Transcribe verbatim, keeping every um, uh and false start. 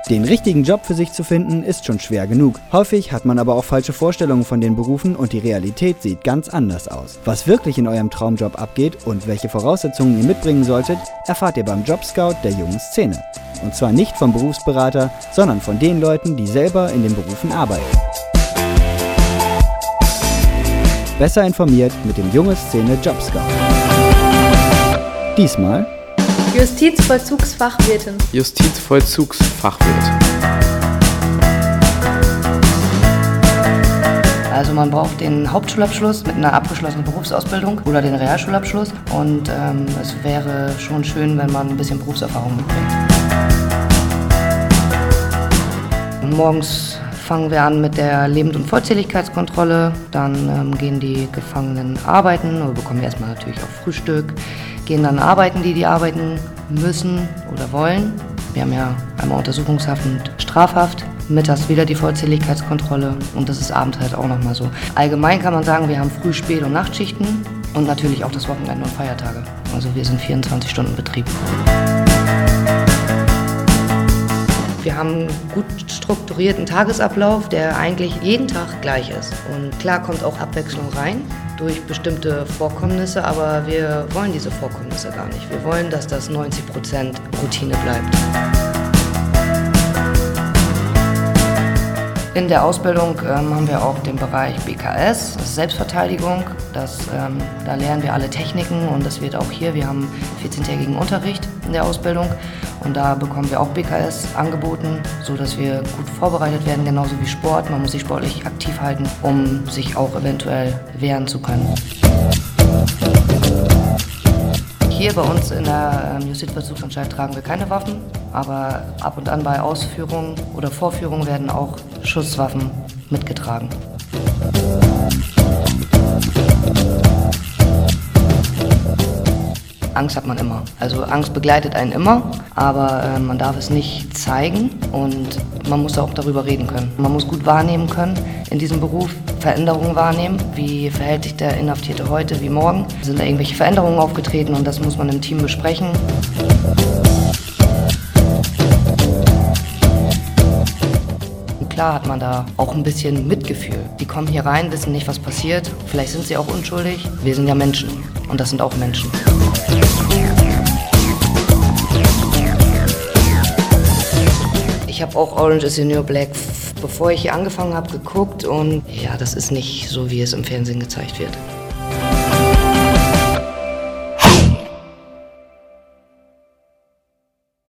Den richtigen Job für sich zu finden, ist schon schwer genug. Häufig hat man aber auch falsche Vorstellungen von den Berufen und die Realität sieht ganz anders aus. Was wirklich in eurem Traumjob abgeht und welche Voraussetzungen ihr mitbringen solltet, erfahrt ihr beim Jobscout der jungen Szene. Und zwar nicht vom Berufsberater, sondern von den Leuten, die selber in den Berufen arbeiten. Besser informiert mit dem junge Szene Jobscout. Diesmal Justizvollzugsfachwirtin. Justizvollzugsfachwirt. Also man braucht den Hauptschulabschluss mit einer abgeschlossenen Berufsausbildung oder den Realschulabschluss und ähm, es wäre schon schön, wenn man ein bisschen Berufserfahrung mitbringt. Morgens fangen wir an mit der Lebend- und Vollzähligkeitskontrolle, dann ähm, gehen die Gefangenen arbeiten oder bekommen erstmal natürlich auch Frühstück, gehen dann arbeiten, die die arbeiten müssen oder wollen. Wir haben ja einmal Untersuchungshaft und Strafhaft, mittags wieder die Vollzähligkeitskontrolle und das ist abends halt auch nochmal so. Allgemein kann man sagen, wir haben Früh-, Spät- und Nachtschichten und natürlich auch das Wochenende und Feiertage. Also wir sind vierundzwanzig Stunden Betrieb. Wir haben einen gut strukturierten Tagesablauf, der eigentlich jeden Tag gleich ist. Und klar kommt auch Abwechslung rein durch bestimmte Vorkommnisse, aber wir wollen diese Vorkommnisse gar nicht. Wir wollen, dass das neunzig Prozent Routine bleibt. In der Ausbildung ähm, haben wir auch den Bereich B K S, das ist Selbstverteidigung. Das, ähm, da lernen wir alle Techniken und das wird auch hier, wir haben vierzehntägigen Unterricht in der Ausbildung und da bekommen wir auch B K S angeboten, sodass wir gut vorbereitet werden, genauso wie Sport. Man muss sich sportlich aktiv halten, um sich auch eventuell wehren zu können. Hier bei uns in der Justizvollzugsanstalt tragen wir keine Waffen, aber ab und an bei Ausführungen oder Vorführungen werden auch Schusswaffen mitgetragen. Angst hat man immer. Also Angst begleitet einen immer, aber äh, man darf es nicht zeigen und man muss auch darüber reden können. Man muss gut wahrnehmen können in diesem Beruf, Veränderungen wahrnehmen. Wie verhält sich der Inhaftierte heute wie morgen? Sind da irgendwelche Veränderungen aufgetreten und das muss man im Team besprechen. Und klar hat man da auch ein bisschen Mitgefühl. Die kommen hier rein, wissen nicht, was passiert. Vielleicht sind sie auch unschuldig. Wir sind ja Menschen und das sind auch Menschen. Ich habe auch Orange is the New Black, bevor ich hier angefangen habe, geguckt und ja, das ist nicht so, wie es im Fernsehen gezeigt wird.